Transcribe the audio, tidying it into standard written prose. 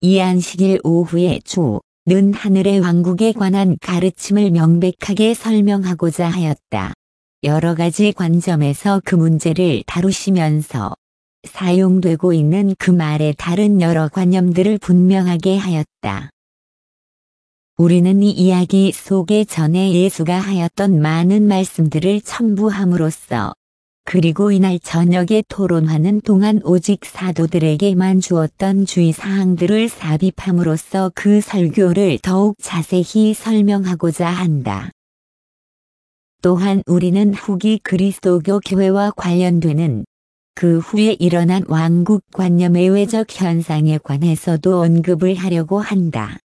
이 안식일 오후에 주는 하늘의 왕국에 관한 가르침을 명백하게 설명하고자 하였다. 여러 가지 관점에서 그 문제를 다루시면서 사용되고 있는 그 말의 다른 여러 관념들을 분명하게 하였다. 우리는 이 이야기 속에 전에 예수가 하였던 많은 말씀들을 첨부함으로써 그리고 이날 저녁에 토론하는 동안 오직 사도들에게만 주었던 주의사항들을 삽입함으로써 그 설교를 더욱 자세히 설명하고자 한다. 또한 우리는 후기 그리스도교 교회와 관련되는 그 후에 일어난 왕국관념의 외적 현상에 관해서도 언급을 하려고 한다.